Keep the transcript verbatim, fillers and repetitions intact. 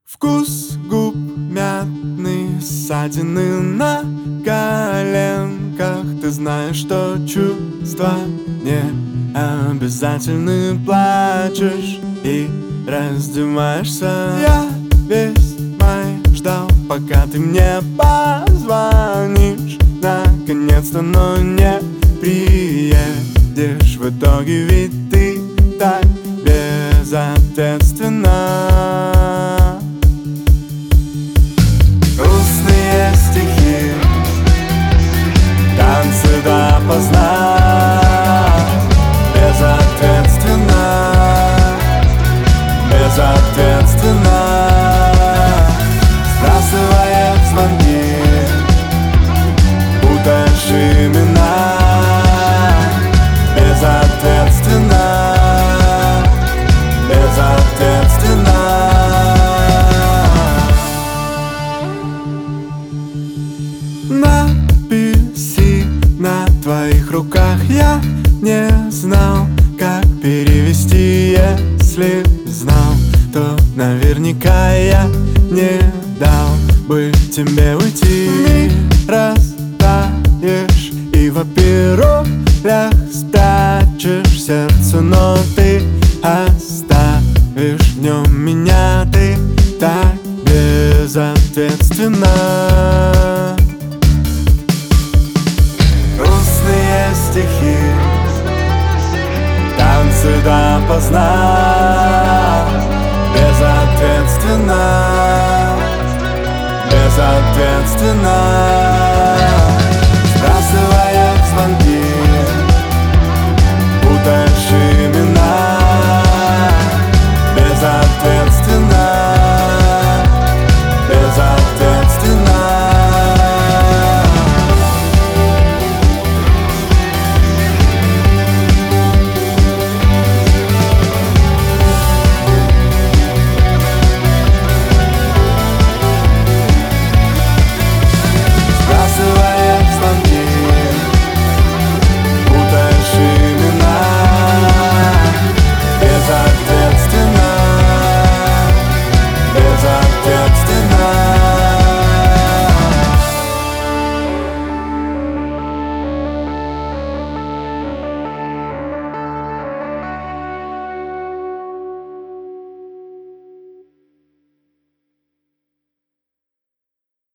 Вкус губ мятные, ссадины на коленках. Ты знаешь, что чувства не обязательны. Плачешь и раздеваешься. Я весь май ждал, пока ты мне позвонишь наконец-то, но не приедешь в итоге, ведь ты так безответственна. Грустные стихи, танцы допоздна. Безответственно, безответственно. Сбрасывая звонки, путаешь имена. Безответственно, безответственно. Написи на твоих руках, я не знал, как перевести. Если знал, то наверняка я не дал бы тебе уйти. Миг растаешь и в пирулях спрячешь сердце, но ты оставишь в нем меня. Ты так безответственна. Грустные стихи, танцы допоздна. Безответственно, безответственно.